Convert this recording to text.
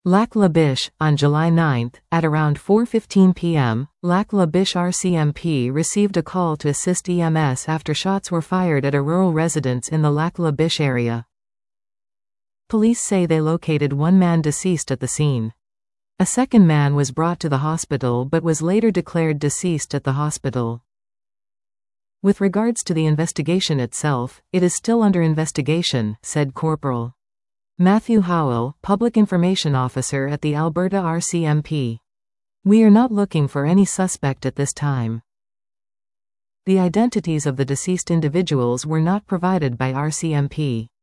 Lac La Biche, on July 9, at around 4:15 p.m., Lac La Biche RCMP received a call to assist EMS after shots were fired at a rural residence in the Lac La Biche area. Police say they located one man deceased at the scene. A second man was brought to the hospital but was later declared deceased at the hospital. With regards to the investigation itself, it is still under investigation, said Corporal Matthew Howell, Public Information Officer at the Alberta RCMP. We are not looking for any suspect at this time. The identities of the deceased individuals were not provided by RCMP.